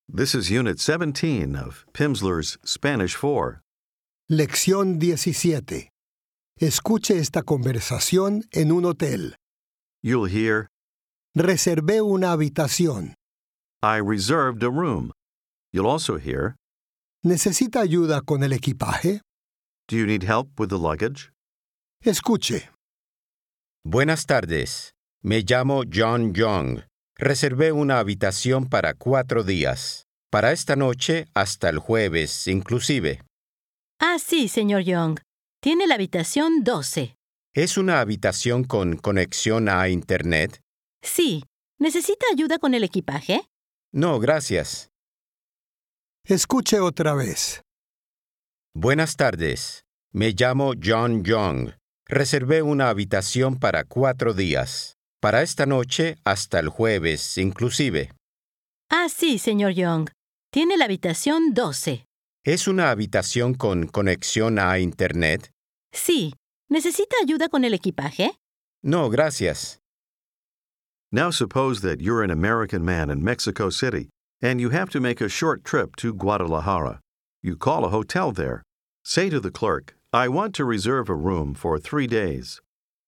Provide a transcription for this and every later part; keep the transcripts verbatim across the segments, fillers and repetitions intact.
This is Unit seventeen of Pimsleur's Spanish four. Lección diecisiete. Escuche esta conversación en un hotel. You'll hear, Reservé una habitación. I reserved a room. You'll also hear, ¿Necesita ayuda con el equipaje? do you need help with the luggage? Escuche. Buenas tardes. Me llamo John Young. Reservé una habitación para cuatro días. Para esta noche hasta el jueves, inclusive. Ah, sí, señor Young. Tiene la habitación doce. ¿Es una habitación con conexión a Internet? Sí. ¿Necesita ayuda con el equipaje? No, gracias. Escuche otra vez. Buenas tardes. Me llamo John Young. Reservé una habitación para cuatro días. Para esta noche hasta el jueves, inclusive. Ah, sí, señor Young. Tiene la habitación doce. ¿Es una habitación con conexión a Internet? Sí. ¿Necesita ayuda con el equipaje? No, gracias. Now suppose that you're an American man in Mexico City and you have to make a short trip to Guadalajara. You call a hotel there. Say to the clerk, I want to reserve a room for three days.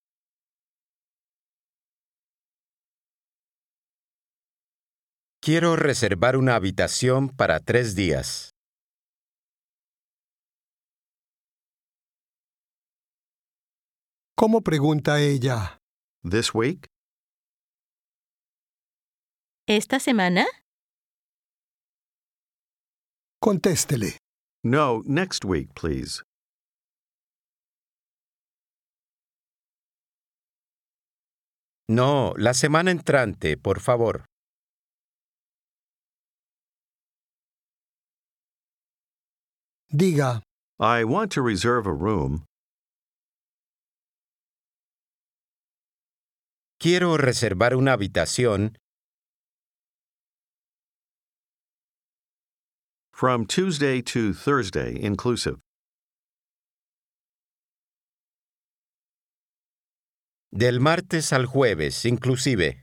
Quiero reservar una habitación para tres días. ¿Cómo pregunta ella? This week? ¿Esta semana? Contéstele. No, next week, please. No, la semana entrante, por favor. Diga, I want to reserve a room. Quiero reservar una habitación From Tuesday to Thursday, inclusive. del martes al jueves, inclusive.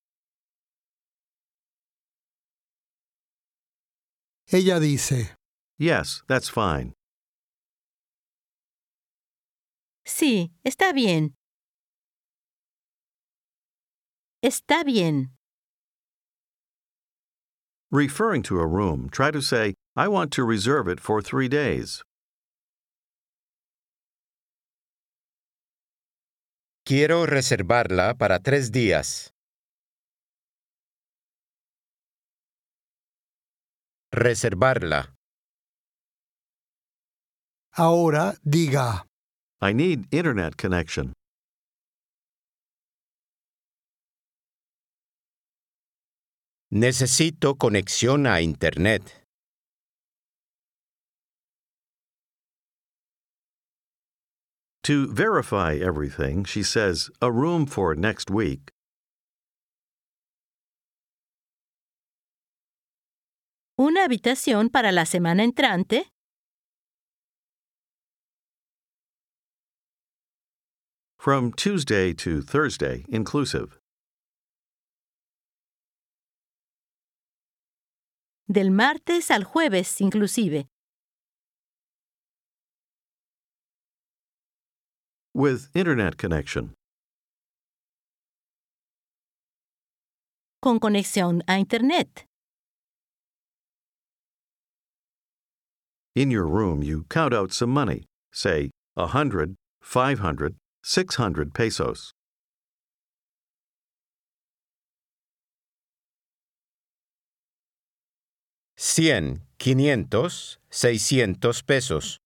ella dice, Yes, that's fine. Sí, está bien. Está bien. Referring to a room, try to say, I want to reserve it for three days. Quiero reservarla para tres días. Reservarla. ahora diga, I need internet connection. Necesito conexión a Internet. To verify everything, she says, a room for next week. ¿Una habitación para la semana entrante? From Tuesday to Thursday, inclusive. Del martes al jueves, inclusive. With internet connection. Con conexión a Internet. In your room, you count out some money. Say, a hundred, five hundred, six hundred pesos. Cien, quinientos, seiscientos pesos.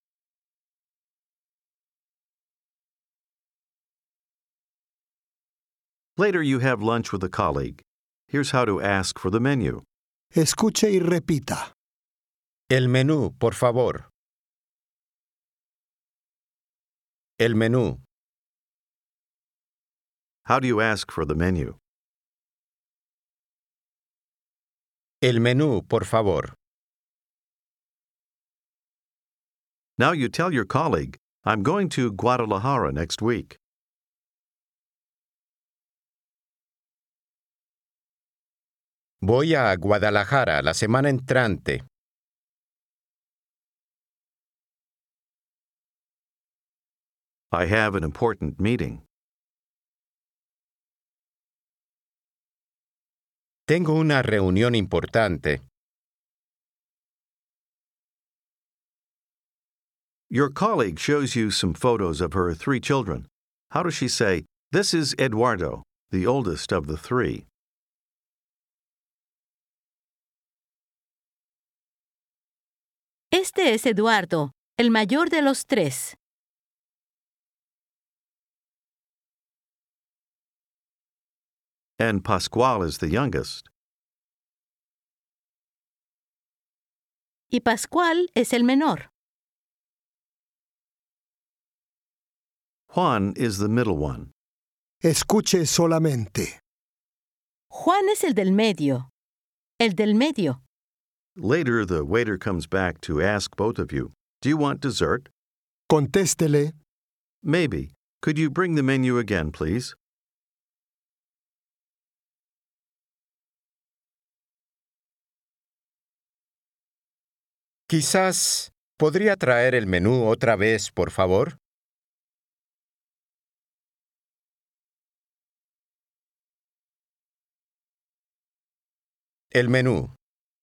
Later, you have lunch with a colleague. Here's how to ask for the menu. escuche y repita. El menú, por favor. El menú. How do you ask for the menu? El menú, por favor. Now you tell your colleague, I'm going to Guadalajara next week. Voy a Guadalajara la semana entrante. I have an important meeting. Tengo una reunión importante. Your colleague shows you some photos of her three children. How does she say, "This is Eduardo, the oldest of the three"? Este es Eduardo, el mayor de los tres. And Pascual is the youngest. Y Pascual es el menor. Juan is the middle one. Escuche solamente. Juan es el del medio. El del medio. Later, the waiter comes back to ask both of you, "Do you want dessert?" Contéstele. Maybe. Could you bring the menu again, please? Quizás, ¿podría traer el menú otra vez, por favor? El menú.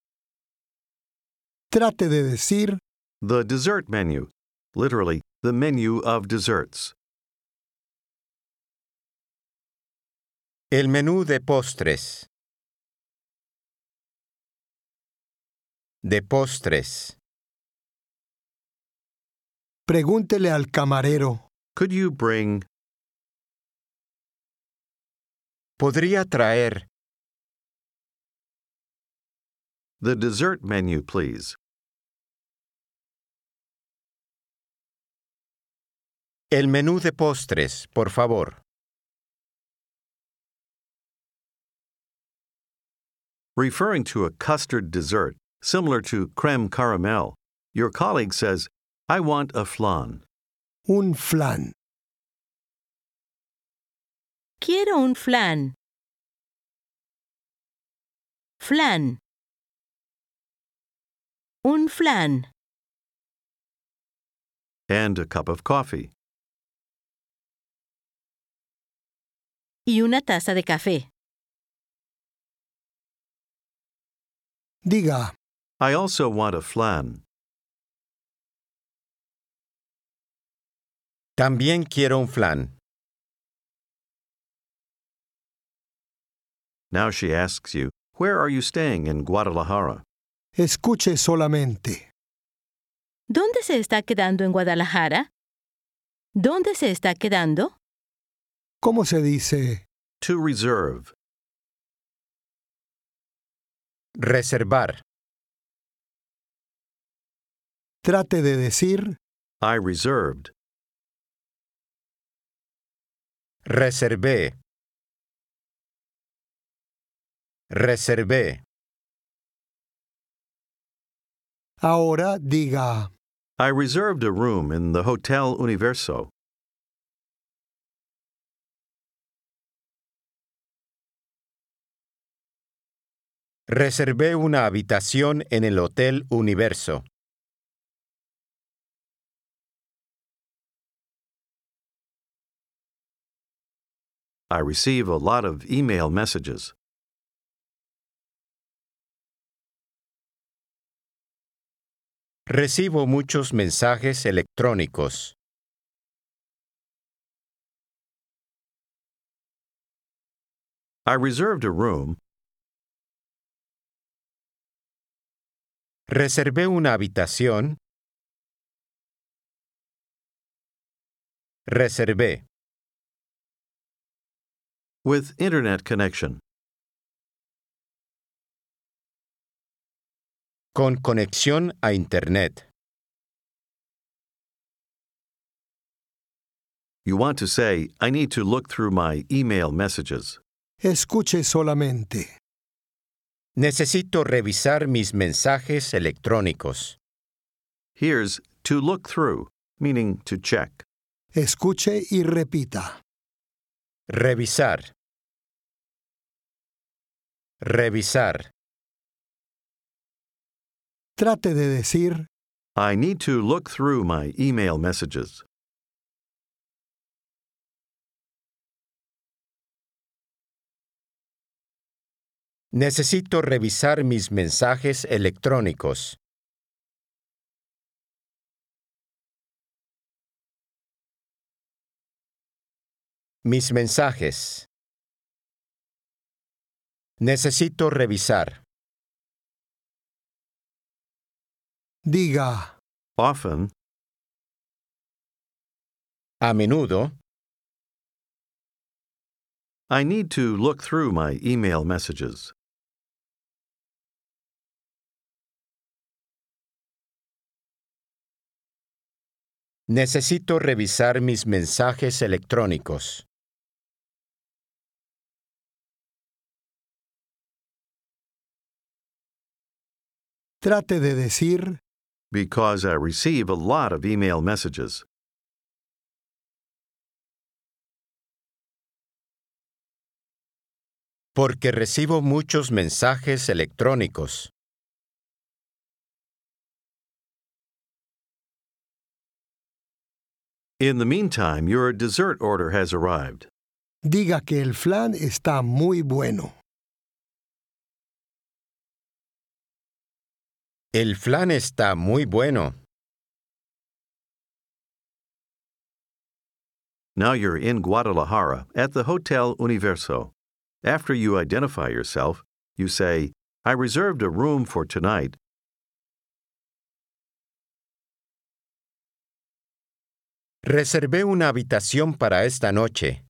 Trate de decir, The dessert menu. Literally, the menu of desserts. El menú de postres. De postres. pregúntele al camarero. Could you bring? ¿Podría traer The dessert menu, please. el menú de postres, por favor? Referring to a custard dessert, similar to creme caramel, your colleague says, "I want a flan." Un flan. Quiero un flan. Flan. Un flan. And a cup of coffee. Y una taza de café. Diga, I also want a flan. También quiero un flan. Now she asks you, "Where are you staying in Guadalajara?" escuche solamente. ¿Dónde se está quedando en Guadalajara? ¿Dónde se está quedando? ¿Cómo se dice? To reserve. Reservar. Trate de decir, I reserved. Reservé. Reservé. ahora diga, I reserved a room in the Hotel Universo. Reservé una habitación en el Hotel Universo. I receive a lot of email messages. Recibo muchos mensajes electrónicos. I reserved a room. Reservé una habitación. Reservé. With internet connection. Con conexión a Internet. You want to say, "I need to look through my email messages." escuche solamente. Necesito revisar mis mensajes electrónicos. Here's to look through, meaning to check. Escuche y repita. Revisar. Revisar. Trate de decir, I need to look through my email messages. Necesito revisar mis mensajes electrónicos. Mis mensajes. Necesito revisar. diga, Often, A menudo, I need to look through my email messages. necesito revisar mis mensajes electrónicos. trate de decir, Because I receive a lot of email messages. Porque recibo muchos mensajes electrónicos. In the meantime, your dessert order has arrived. diga que el flan está muy bueno. El flan está muy bueno. Now you're in Guadalajara at the Hotel Universo. After you identify yourself, you say, I reserved a room for tonight. Reservé una habitación para esta noche.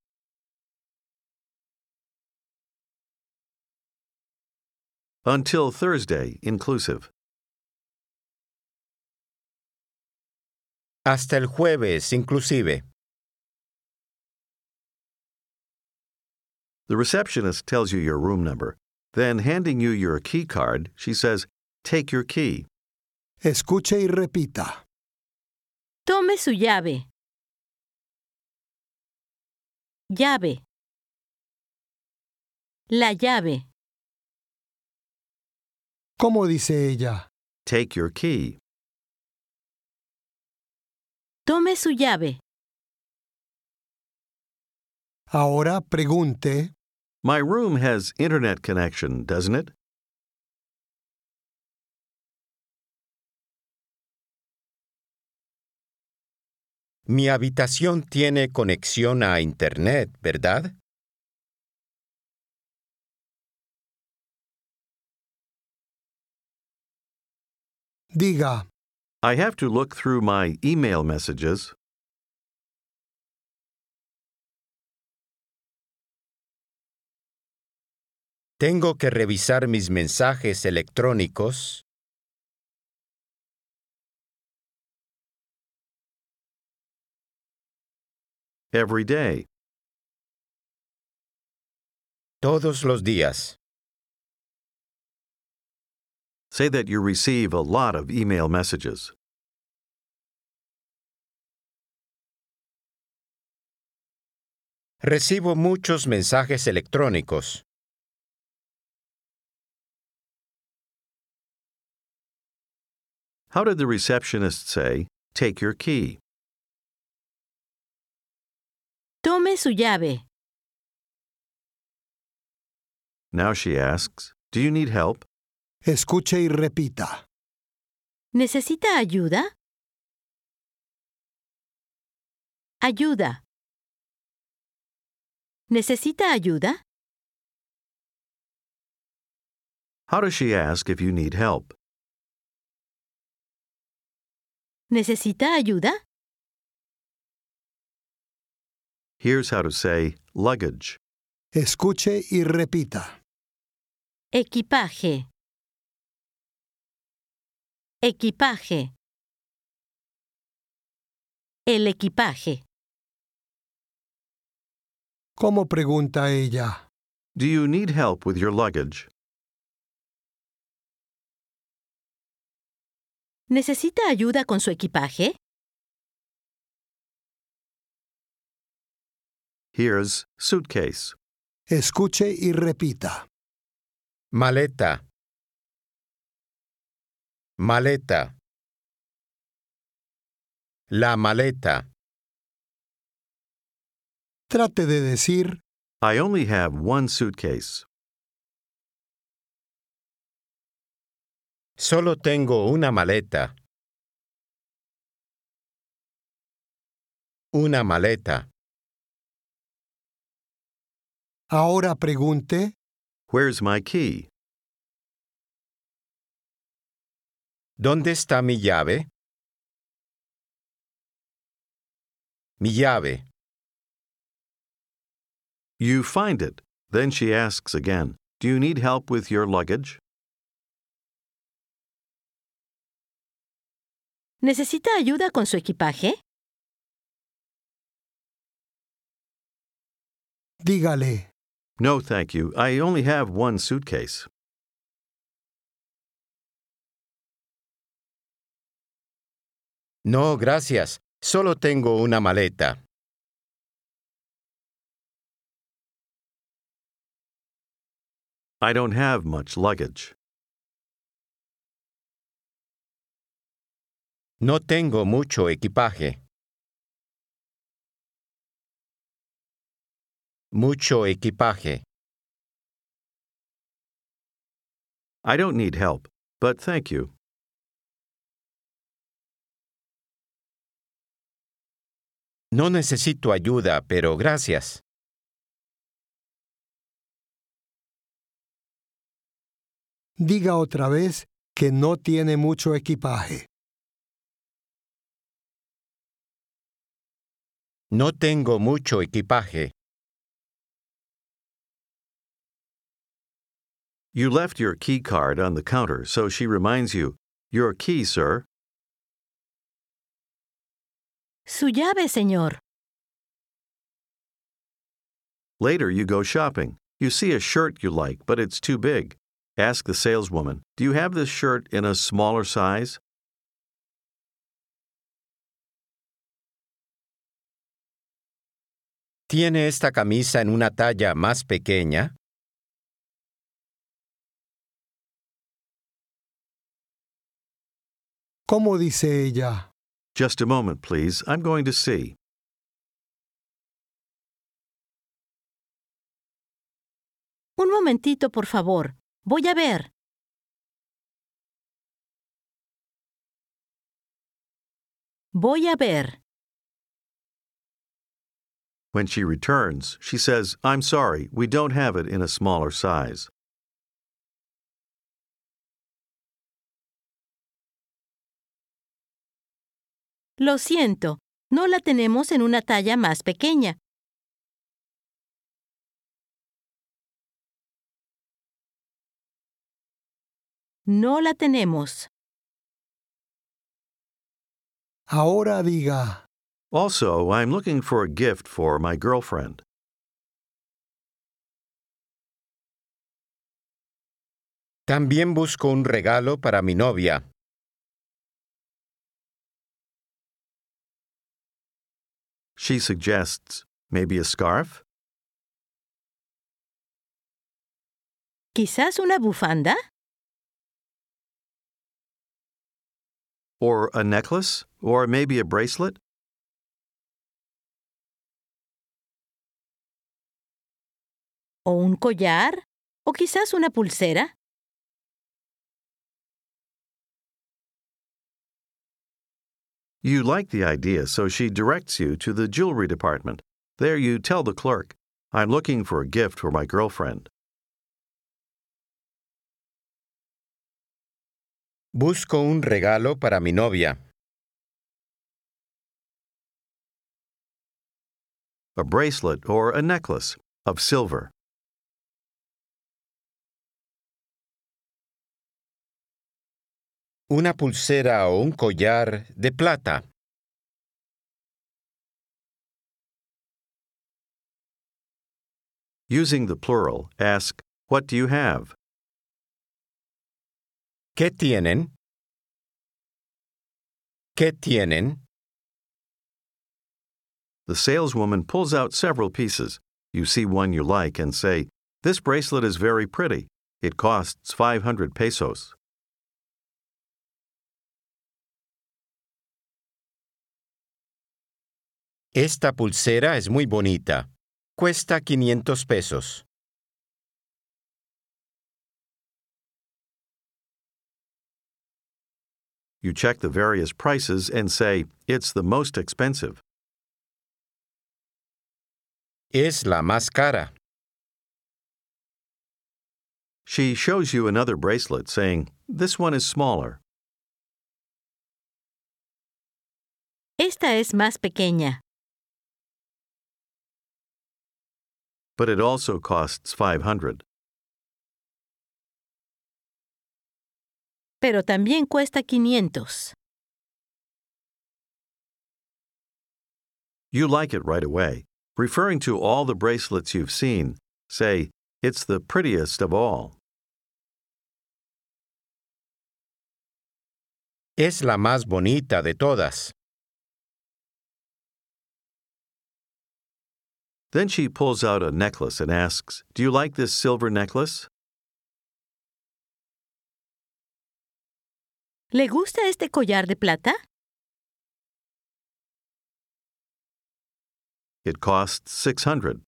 Until Thursday, inclusive. Hasta el jueves, inclusive. The receptionist tells you your room number. Then, handing you your key card, she says, Take your key. Escuche y repita. Tome su llave. Llave. La llave. ¿Cómo dice ella? Take your key. Tome su llave. Ahora pregunte, My room has internet connection, doesn't it? Mi habitación tiene conexión a Internet, ¿verdad? diga, I have to look through my email messages. Tengo que revisar mis mensajes electrónicos. Every day. Todos los días. Say that you receive a lot of email messages. Recibo muchos mensajes electrónicos. How did the receptionist say, Take your key? Tome su llave. Now she asks, Do you need help? escuche y repita. ¿Necesita ayuda? Ayuda. ¿Necesita ayuda? How does she ask if you need help? ¿Necesita ayuda? Here's how to say luggage. Escuche y repita. Equipaje. Equipaje. El equipaje. ¿Cómo pregunta ella? Do you need help with your luggage? ¿Necesita ayuda con su equipaje? Here's suitcase. Escuche y repita. Maleta. Maleta. La maleta. Trate de decir, I only have one suitcase. Solo tengo una maleta. Una maleta. ahora pregunte, Where's my key? ¿Dónde está mi llave? Mi llave. You find it. Then she asks again, Do you need help with your luggage? ¿Necesita ayuda con su equipaje? dígale, No, thank you. I only have one suitcase. No, gracias. Solo tengo una maleta. I don't have much luggage. No tengo mucho equipaje. Mucho equipaje. I don't need help, but thank you. No necesito ayuda, pero gracias. diga otra vez que no tiene mucho equipaje. No tengo mucho equipaje. You left your key card on the counter, so she reminds you, Your key, sir. Su llave, señor. Later, you go shopping. You see a shirt you like, but it's too big. Ask the saleswoman, Do you have this shirt in a smaller size? ¿Tiene esta camisa en una talla más pequeña? ¿Cómo dice ella? Just a moment, please. I'm going to see. Un momentito, por favor. Voy a ver. Voy a ver. When she returns, she says, I'm sorry, we don't have it in a smaller size. Lo siento, no la tenemos en una talla más pequeña. No la tenemos. Ahora diga, Also, I'm looking for a gift for my girlfriend. También busco un regalo para mi novia. She suggests, maybe a scarf? ¿Quizás una bufanda? Or a necklace? Or maybe a bracelet? ¿O un collar? ¿O quizás una pulsera? You like the idea, so she directs you to the jewelry department. There you tell the clerk, I'm looking for a gift for my girlfriend. Busco un regalo para mi novia. A bracelet or a necklace of silver. Una pulsera o un collar de plata. Using the plural, ask, What do you have? ¿Qué tienen? ¿Qué tienen? The saleswoman pulls out several pieces. You see one you like and say, This bracelet is very pretty. It costs five hundred pesos. Esta pulsera es muy bonita. Cuesta quinientos pesos. You check the various prices and say, it's the most expensive. Es la más cara. She shows you another bracelet, saying, this one is smaller. Esta es más pequeña, But it also costs five hundred. pero también cuesta quinientos. You like it right away. Referring to all the bracelets you've seen, say, it's the prettiest of all. Es la más bonita de todas. Then she pulls out a necklace and asks, do you like this silver necklace? ¿Le gusta este collar de plata? It costs six hundred.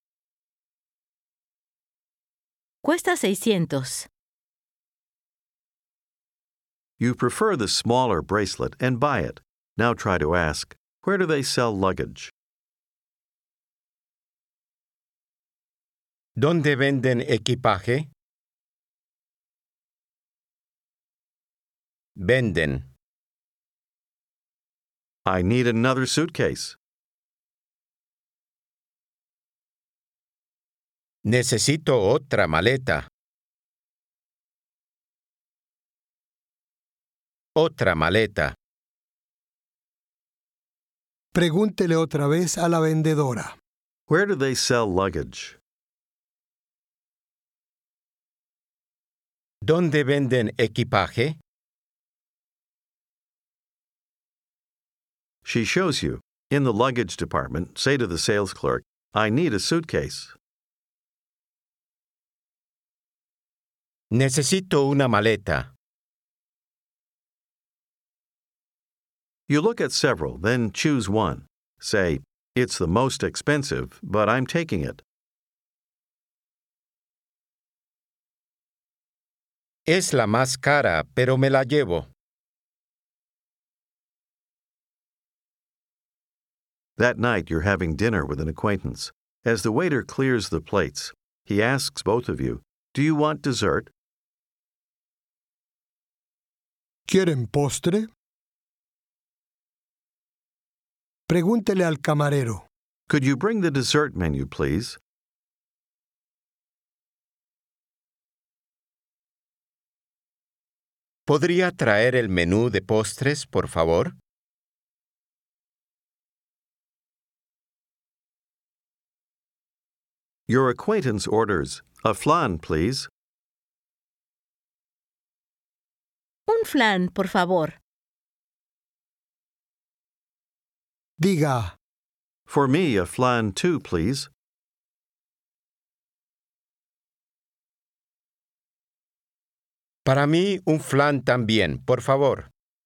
Cuesta seiscientos. You prefer the smaller bracelet and buy it. Now try to ask, where do they sell luggage? ¿Dónde venden equipaje? Venden. I need another suitcase. Necesito otra maleta. Otra maleta. Pregúntele otra vez a la vendedora. Where do they sell luggage? ¿Dónde venden equipaje? She shows you. In the luggage department, say to the sales clerk, I need a suitcase. Necesito una maleta. You look at several, then choose one. Say, it's the most expensive, but I'm taking it. Es la más cara, pero me la llevo. That night, you're having dinner with an acquaintance. As the waiter clears the plates, he asks both of you, do you want dessert? ¿Quieren postre? Pregúntele al camarero. Could you bring the dessert menu, please? ¿Podría traer el menú de postres, por favor? Your acquaintance orders, a flan, please. Un flan, por favor. Diga, For me, a flan too, please. Para mí, un flan también, por favor.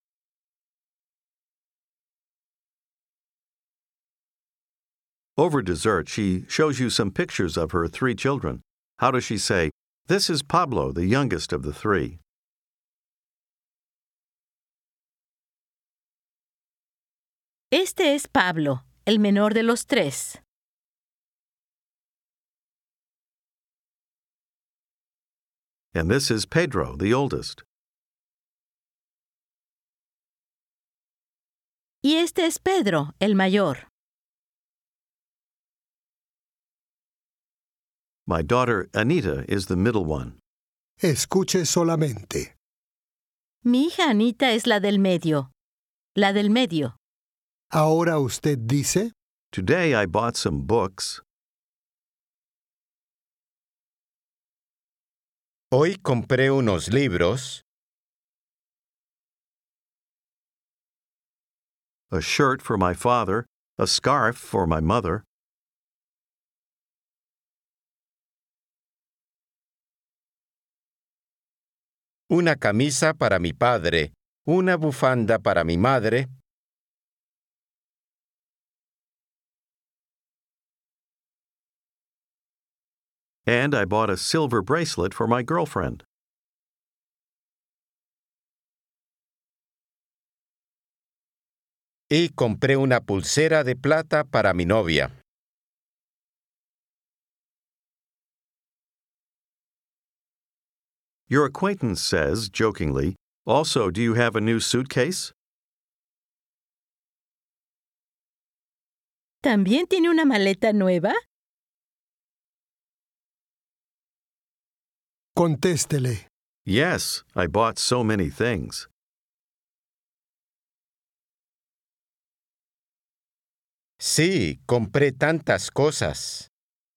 Over dessert, she shows you some pictures of her three children. How does she say, this is Pablo, the youngest of the three? Este es Pablo, el menor de los tres. And this is Pedro, the oldest. Y este es Pedro, el mayor. My daughter, Anita, is the middle one. escuche solamente. Mi hija Anita es la del medio. La del medio. Ahora usted dice, Today I bought some books. Hoy compré unos libros, A shirt for my father, a scarf for my mother. una camisa para mi padre, una bufanda para mi madre, And I bought a silver bracelet for my girlfriend. y compré una pulsera de plata para mi novia. Your acquaintance says, jokingly, "Also, do you have a new suitcase?" ¿También tiene una maleta nueva? Contéstele. Yes, I bought so many things. Sí, compré tantas cosas.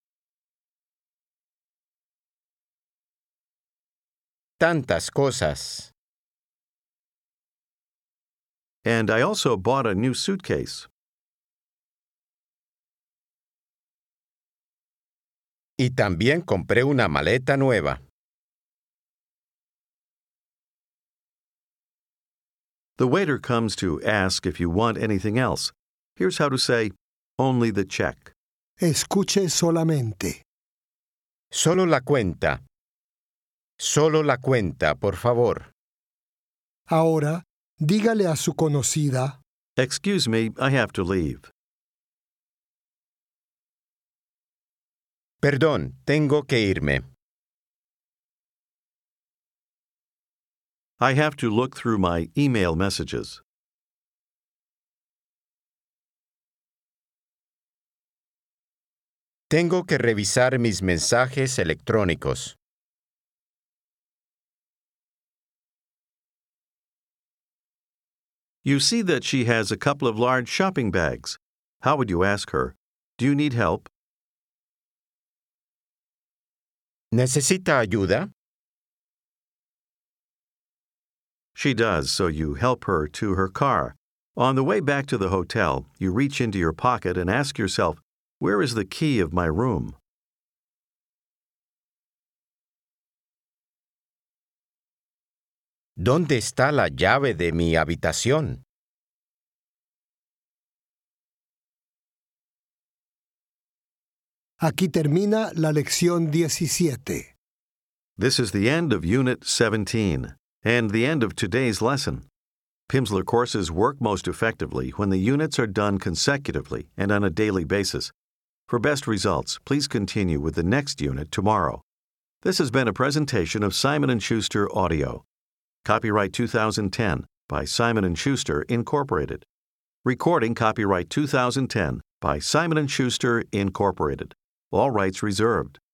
Tantas cosas. And I also bought a new suitcase. Y también compré una maleta nueva. The waiter comes to ask if you want anything else. Here's how to say, only the check. Escuche solamente. Solo la cuenta. Solo la cuenta, por favor. Ahora, dígale a su conocida, Excuse me, I have to leave. Perdón, tengo que irme. I have to look through my email messages. Tengo que revisar mis mensajes electrónicos. You see that she has a couple of large shopping bags. How would you ask her, "Do you need help?" ¿Necesita ayuda? She does, so you help her to her car. On the way back to the hotel, you reach into your pocket and ask yourself, "Where is the key of my room?" ¿Dónde está la llave de mi habitación? aquí termina la lección diecisiete. This is the end of Unit seventeen and the end of today's lesson. Pimsleur courses work most effectively when the units are done consecutively and on a daily basis. For best results, please continue with the next unit tomorrow. This has been a presentation of Simon and Schuster Audio. Copyright two thousand ten by Simon and Schuster, Incorporated. Recording copyright two thousand ten by Simon and Schuster, Incorporated. All rights reserved.